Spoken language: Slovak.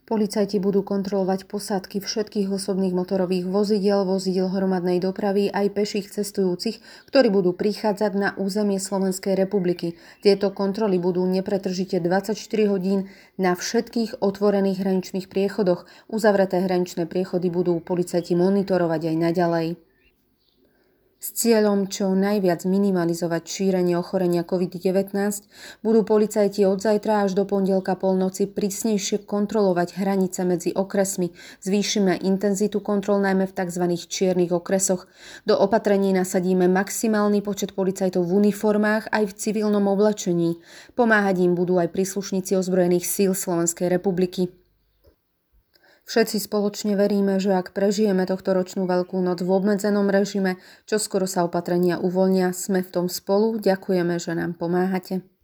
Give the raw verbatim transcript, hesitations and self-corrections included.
Policajti budú kontrolovať posádky všetkých osobných motorových vozidiel, vozidiel hromadnej dopravy aj peších cestujúcich, ktorí budú prichádzať na územie Slovenskej republiky. Tieto kontroly budú nepretržite dvadsaťštyri hodín na všetkých otvorených hraničných priechodoch. Uzavreté hraničné priechody budú policajti monitorovať aj naďalej. S cieľom čo najviac minimalizovať šírenie ochorenia covid devätnásť budú policajti od zajtra až do pondelka polnoci prísnejšie kontrolovať hranice medzi okresmi. Zvýšime intenzitu kontrol najmä v tzv. Čiernych okresoch. Do opatrení nasadíme maximálny počet policajtov v uniformách aj v civilnom oblečení. Pomáhať im budú aj príslušníci ozbrojených síl Slovenskej republiky. Všetci spoločne veríme, že ak prežijeme tohto ročnú Veľkú noc v obmedzenom režime, čoskoro sa opatrenia uvoľnia, sme v tom spolu. Ďakujeme, že nám pomáhate.